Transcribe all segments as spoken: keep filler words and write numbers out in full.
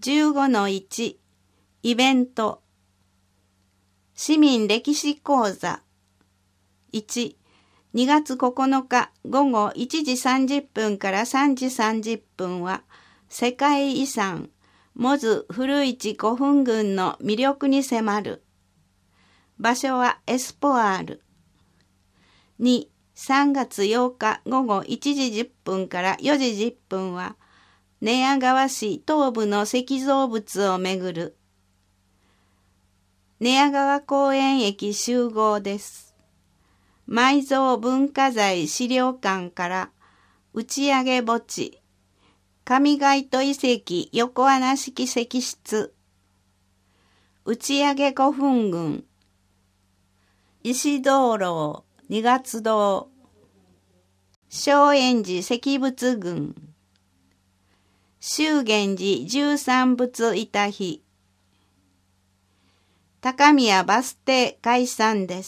じゅうごのいち イベント市民歴史講座いち、にがつここのかごごいちじさんじゅっぷんからさんじさんじゅっぷんは世界遺産モズ古市古墳群の魅力に迫る。場所はエスポアール。に、さんがつようかごごいちじじゅっぷんからよじじゅっぷんは寝屋川市東部の石造物をめぐる。寝屋川公園駅集合です。埋蔵文化財資料館から打ち上げ墓地、上街戸遺跡横穴式石室、打ち上げ古墳群、石灯籠二月堂、正円寺石仏群、修源寺十三仏板碑、高宮バス停解散です。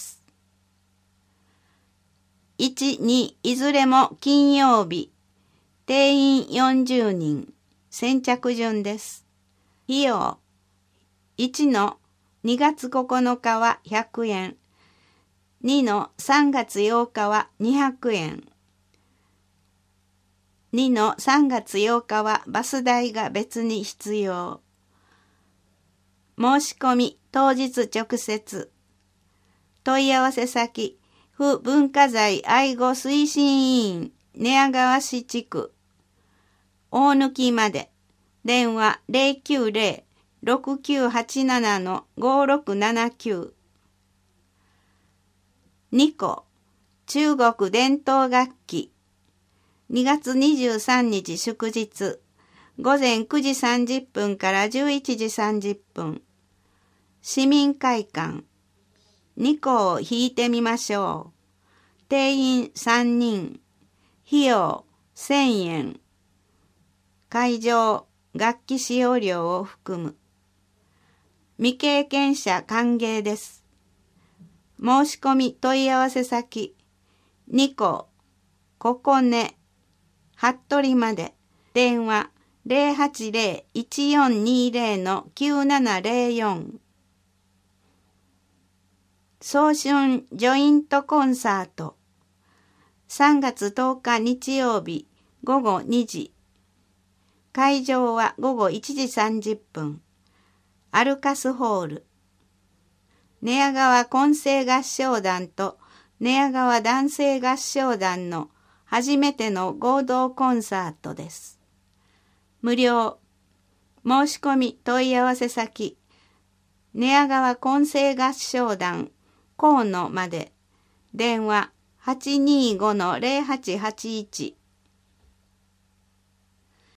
いち、にいずれも金曜日、定員よんじゅうにん、先着順です。費用いちのにがつここのかはひゃくえん、にのさんがつようかはにひゃくえん、にのさんがつようかはバス代が別に必要。申し込み当日直接。問い合わせ先、府文化財愛護推進委員寝屋川市地区。大貫まで。電話 ゼロきゅうゼロ ろくきゅうはちなな ごろくななきゅう。にこ、中国伝統楽器。にがつにじゅうさんにち祝日。ごぜんくじさんじゅっぷんからじゅういちじさんじゅっぷん。市民会館。にこを弾いてみましょう。定員さんにん。費用せんえん。会場、楽器使用料を含む。未経験者歓迎です。申し込み問い合わせ先、にこ、ここね、服部まで。電話ゼロはちゼロ いちよんにゼロ きゅうななゼロよん。早春ジョイントコンサート。さんがつとおか日曜日ごごにじ。会場はごごいちじさんじゅっぷん。アルカスホール。寝屋川混声合唱団と寝屋川男声合唱団の初めての合同コンサートです。無料。申し込み問い合わせ先、寝屋川混声合唱団河野まで。電話 はちにーごのゼロはちはちいち。